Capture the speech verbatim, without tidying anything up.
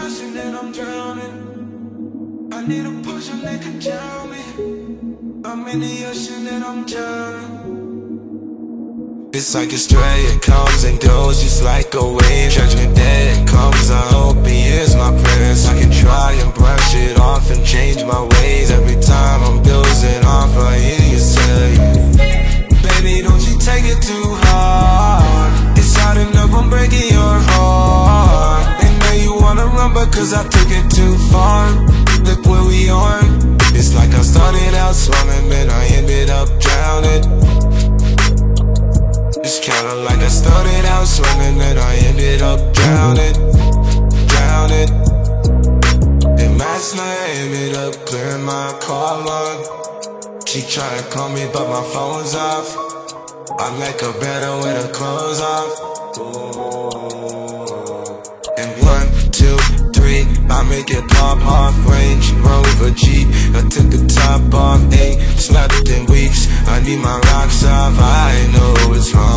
ocean and I'm drowning. I need a potion that can drown me. I'm in the ocean and I'm drowning. It's like a stray, it comes and goes just like a wave. Judgment day it comes, I hope he hears my prayers. I can try and brush it off and change my ways. Every time I'm dozing off, I hear you say, baby, don't you take it too hard. It's hard enough, I'm breaking your heart. And now you wanna run because I took it too far. Look where we are. It's like I started out swimming, but I ended up drowning. It's kinda like I started out swimming and I ended up drowning, drowning. And last night I ended up clearing my call log. She tryna call me but my phone's off. I like her better with her clothes off. Ooh. And one, two, three, I make it pop off. Range Rover Jeep, I took the top off. Ain't slept in weeks, I need my rocks off. I know it's wrong.